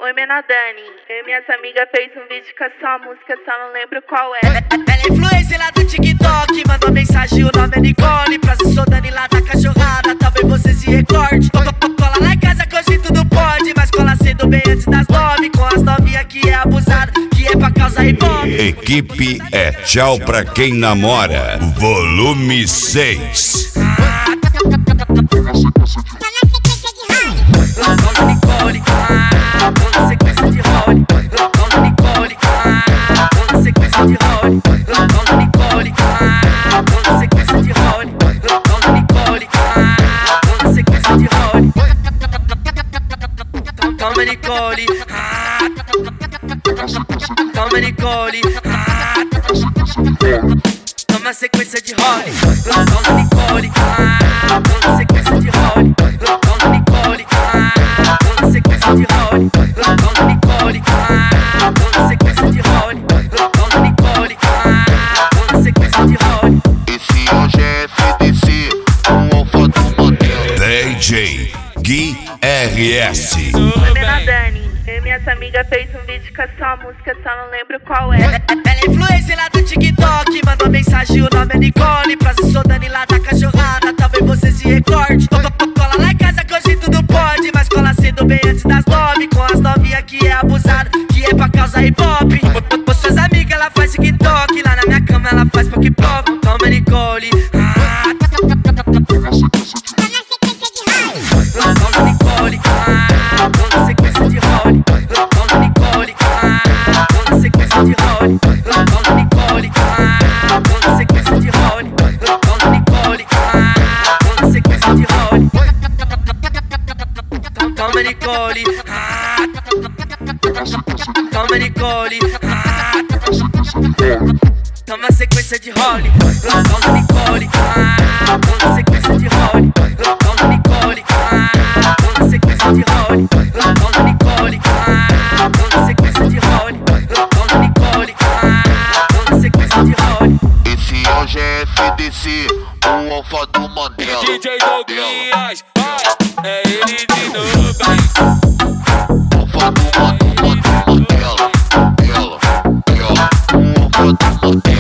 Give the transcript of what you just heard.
Oi, Menadani. Eu e minhas amigas fez um vídeo com a sua música, só não lembro qual é. Ela é influencer lá do TikTok, mandou mensagem, o nome é Nicole. Prazer, sou Dani lá da cachorrada, talvez você se recorde. Cola lá em casa que hoje tudo pode, mas cola cedo bem antes das 9, com as novinhas que é abusada, que é pra causar ibope. Equipe é tchau pra quem namora, volume 6. Dona Nicole, dona sequência de role. Dona Nicole, dona sequência de role. Dona Nicole, dona sequência de role. Dona Nicole, dona sequência de role. Toma Nicole, toma Nicole, toma sequência de role. Dona Nicole, dona sequência de role. Dona Nicole, dona sequência de role. Dona Nicole, dona sequência de role. Dona Nicole, dona sequência de role. Esse hoje é FDC, o alfa do modelo. DJ Gui RS. Oi, Menadani. Eu e minhas amigas fez um vídeo com a sua música, só não lembro qual é. Ela é influencer lá do TikTok, mandou mensagem, o nome é Nicole. Prazer, sou Dani lá da cachorrada, talvez você se recorde. Cola lá em casa que hoje tudo pode, mas cola cedo bem antes das 9, com as novinhas que é abusada, que é pra causar ibope. Com suas amigas ela faz TikTok, lá na minha cama ela faz pop. Toma Nicole, Dona Nicole, dona sequência de role. Dona Nicole, dona sequência de role. Dona Nicole, dona sequência de role. Dona Nicole, dona sequência de role. Toma Nicole, toma Nicole, toma sequência de role. Dona Nicole, dona sequência de role. Dona Nicole, dona sequência de role. Dona Nicole, dona sequência de role. Dona Nicole, dona sequência de role. Esse hoje é FDC, o alfa do Mandela. DJ Douglas, é ele de novo, Alfa do Mandela, o alfa do Mandela.